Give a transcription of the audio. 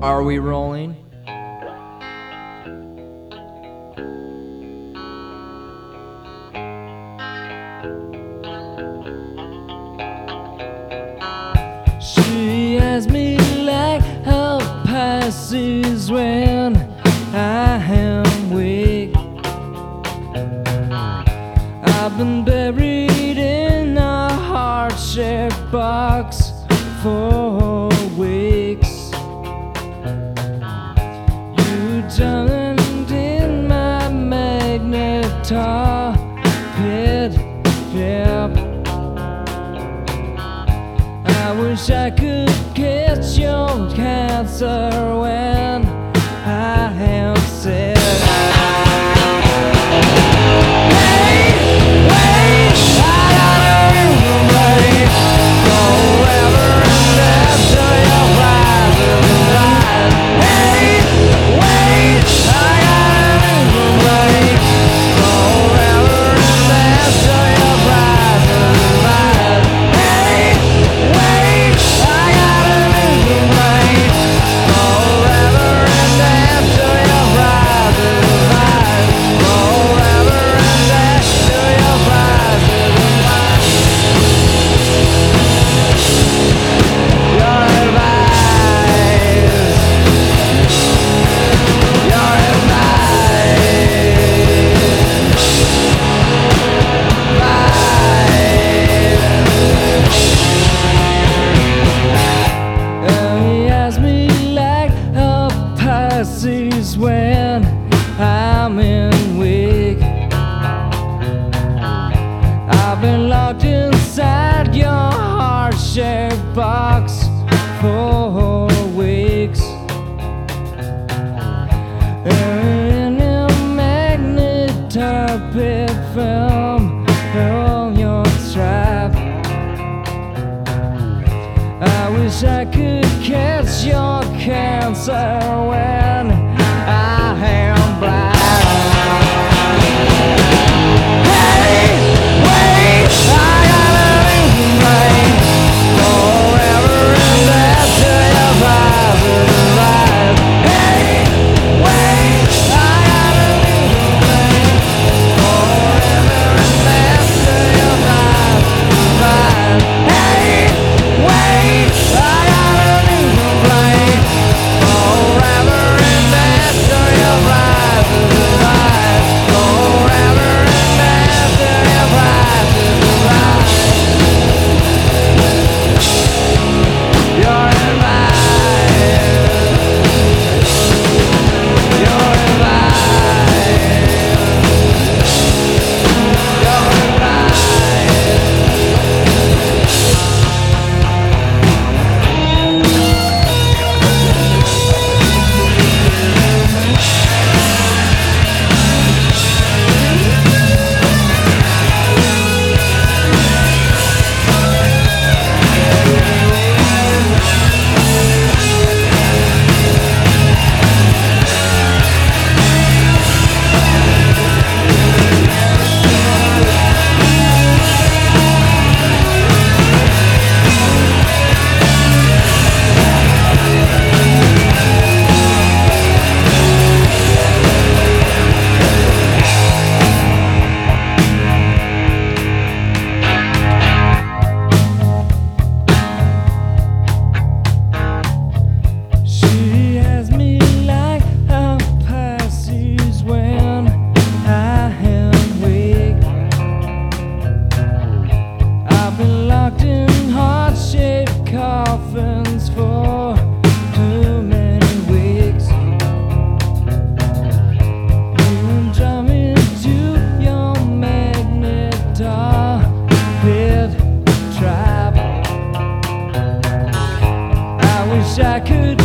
Are we rolling? She asked me like how passes when I am weak. I've been buried in a heart-shaped box for weeks. You jumped in my magnetar pit, yep. I wish I could catch your cancer when I am sick. When I'm in weak, I've been locked inside your heart-shaped box for weeks. In a magnetar pit film on your trap. I wish I could catch your cancer when I am blind. Hey, wait, I gotta complain forever and after your private life. Hey, wait, I gotta complain forever and after your private life. Hey, wait, I gotta complain forever and after your private life. Forever and after your private life. You're invited. You're invited. You're coffins for too many weeks. You drive me to your magnetar pit trap. I wish I could